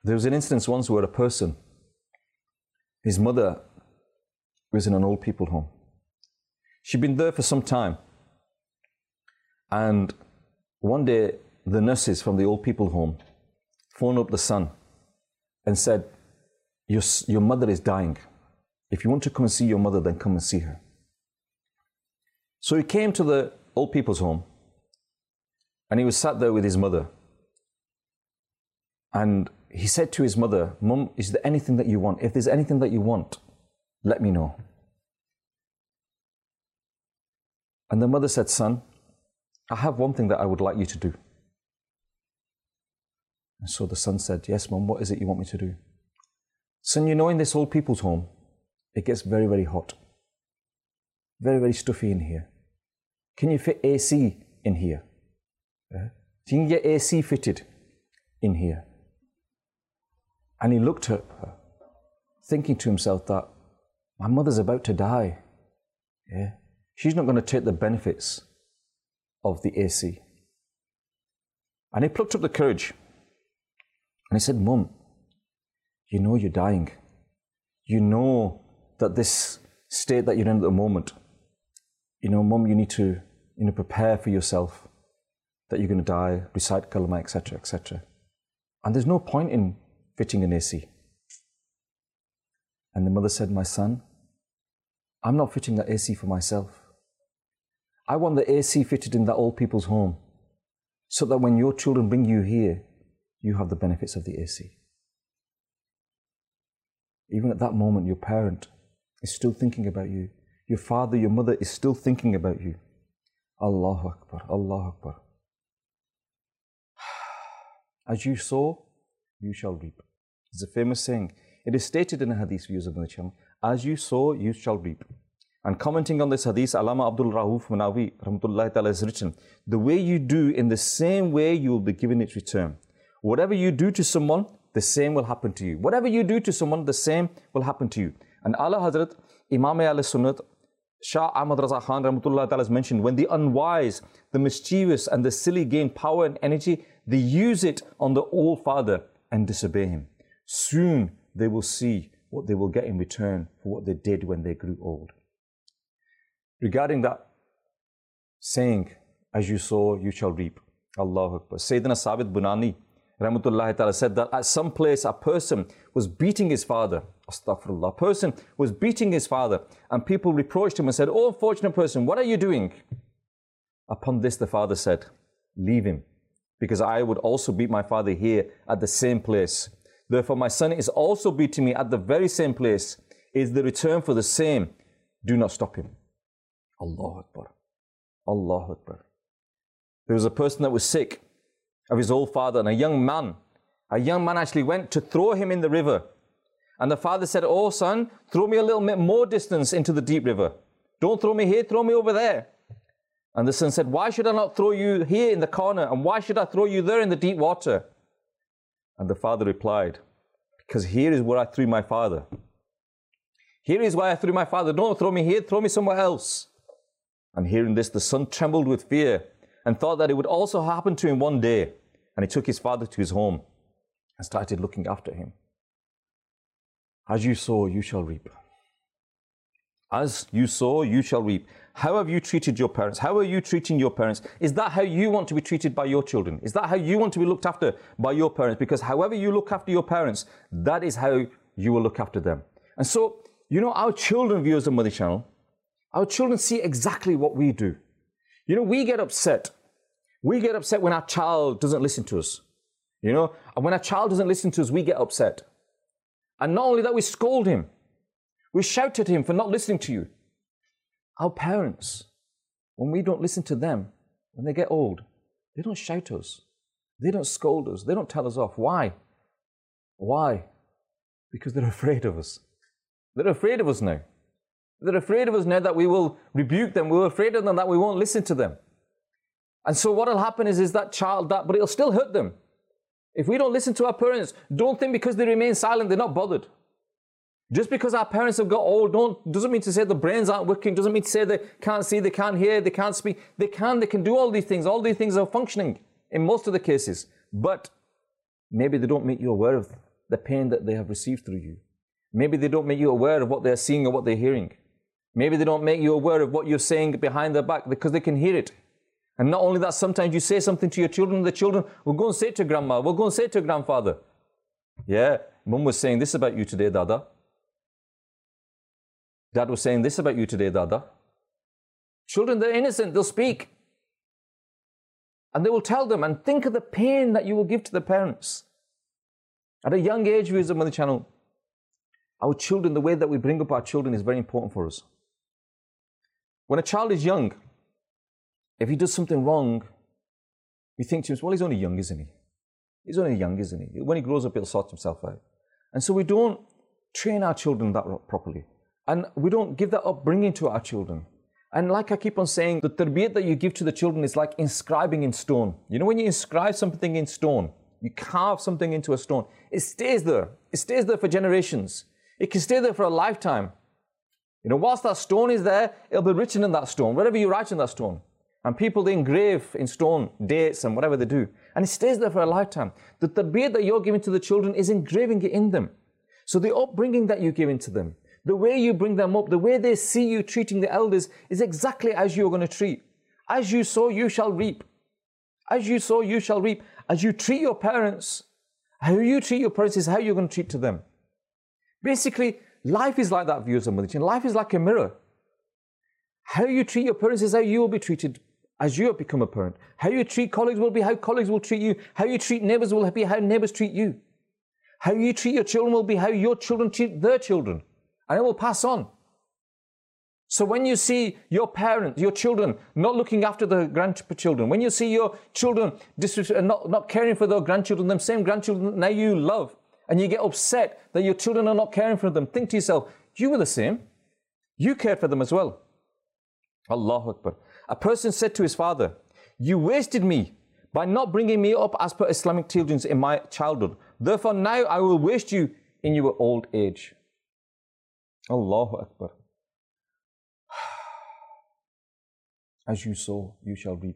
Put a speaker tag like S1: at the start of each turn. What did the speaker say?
S1: There was an instance once where a person, his mother was in an old people home. She'd been there for some time. And one day, the nurses from the old people home phoned up the son and said, your mother is dying. If you want to come and see your mother, then come and see her. So he came to the old people's home and he was sat there with his mother. And he said to his mother, Mum, is there anything that you want? If there's anything that you want, let me know. And the mother said, son, I have one thing that I would like you to do. And so the son said, yes, Mum, what is it you want me to do? Son, you know, in this old people's home, it gets very, very hot. Very, very stuffy in here. Can you fit AC in here? Yeah? So you can get AC fitted in here. And he looked at her, thinking to himself that my mother's about to die. Yeah? She's not going to take the benefits of the AC. And he plucked up the courage and he said, Mum, you know you're dying. You know that this state that you're in at the moment, you know, Mum, you need to prepare for yourself that you're going to die, recite kalma, etc., etc. And there's no point in fitting an AC. And the mother said, my son, I'm not fitting that AC for myself. I want the AC fitted in that old people's home so that when your children bring you here, you have the benefits of the AC. Even at that moment, your parent is still thinking about you. Your father, your mother is still thinking about you. Allahu Akbar, Allahu Akbar. As you sow, you shall reap. It's a famous saying. It is stated in the hadith views of the channel, as you sow, you shall reap. And commenting on this hadith, Allama Abdul Rauf Manawi rahmatullahi ta'ala has written, the way you do, in the same way you will be given its return. Whatever you do to someone, the same will happen to you. Whatever you do to someone, the same will happen to you. And Allah Hazrat, Imam al-Sunnat, Shah Ahmad Raza Khan rahmatullahi ta'ala has mentioned, when the unwise, the mischievous and the silly gain power and energy, they use it on the old father and disobey him. Soon they will see what they will get in return for what they did when they grew old. Regarding that saying, as you sow, you shall reap. Allahu Akbar. Sayyidina Sabit Bunani rahmatullahi ta'ala said that at some place a person was beating his father. Astaghfirullah. A person was beating his father and people reproached him and said, oh, unfortunate person, what are you doing? Upon this the father said, leave him, because I would also beat my father here at the same place. Therefore my son is also beating me at the very same place. Is the return for the same? Do not stop him. Allahu Akbar. Allahu Akbar. There was a person that was sick of his old father, and a young man actually went to throw him in the river. And the father said, oh son, throw me a little bit more distance into the deep river. Don't throw me here, throw me over there. And the son said, why should I not throw you here in the corner? And why should I throw you there in the deep water? And the father replied, because here is where I threw my father. Here is why I threw my father. Don't throw me here, throw me somewhere else. And hearing this, the son trembled with fear and thought that it would also happen to him one day. And he took his father to his home and started looking after him. As you sow, you shall reap. As you sow, you shall reap. How have you treated your parents? How are you treating your parents? Is that how you want to be treated by your children? Is that how you want to be looked after by your parents? Because however you look after your parents, that is how you will look after them. And so, you know, our children, viewers of Madani Channel, our children see exactly what we do. You know, we get upset. We get upset when our child doesn't listen to us. You know, and when our child doesn't listen to us, we get upset. And not only that, we scold him. We shout at him for not listening to you. Our parents, when we don't listen to them, when they get old, they don't shout us. They don't scold us. They don't tell us off. Why? Why? Because they're afraid of us. They're afraid of us now. They're afraid of us now that we will rebuke them. We're afraid of them that we won't listen to them. And so what will happen is that child, but it'll still hurt them. If we don't listen to our parents, don't think because they remain silent, they're not bothered. Just because our parents have got old, doesn't mean to say the brains aren't working, doesn't mean to say they can't see, they can't hear, they can't speak. They can do all these things. All these things are functioning in most of the cases. But maybe they don't make you aware of the pain that they have received through you. Maybe they don't make you aware of what they're seeing or what they're hearing. Maybe they don't make you aware of what you're saying behind their back because they can hear it. And not only that, sometimes you say something to your children, the children will go and say it to grandma, will go and say it to grandfather. Yeah, mum was saying this about you today, Dada. Dad was saying this about you today, Dada. Children, they're innocent, they'll speak. And they will tell them, and think of the pain that you will give to the parents. At a young age, viewers of Madani Channel, our children, the way that we bring up our children is very important for us. When a child is young, if he does something wrong, we think to him, well, he's only young, isn't he? He's only young, isn't he? When he grows up, he'll sort himself out. And so we don't train our children that properly. And we don't give that upbringing to our children. And like I keep on saying, the tarbiyat that you give to the children is like inscribing in stone. You know, when you inscribe something in stone, you carve something into a stone, it stays there. It stays there for generations. It can stay there for a lifetime. You know, whilst that stone is there, it'll be written in that stone, whatever you write in that stone. And people, they engrave in stone dates and whatever they do. And it stays there for a lifetime. The tarbiyat that you're giving to the children is engraving it in them. So the upbringing that you're giving to them, the way you bring them up, the way they see you treating the elders is exactly as you're going to treat. As you sow, you shall reap. As you sow, you shall reap. As you treat your parents, how you treat your parents is how you're going to treat to them. Basically, life is like that, viewers of Madani Channel. Life is like a mirror. How you treat your parents is how you will be treated as you have become a parent. How you treat colleagues will be how colleagues will treat you. How you treat neighbors will be how neighbors treat you. How you treat your children will be how your children treat their children. And it will pass on. So when you see your parents, your children not looking after the grandchildren, when you see your children not caring for their grandchildren, them same grandchildren now you love, and you get upset that your children are not caring for them, think to yourself, you were the same. You cared for them as well. Allahu Akbar. A person said to his father, you wasted me by not bringing me up as per Islamic teachings in my childhood. Therefore now I will waste you in your old age. Allahu Akbar. As you sow, you shall reap.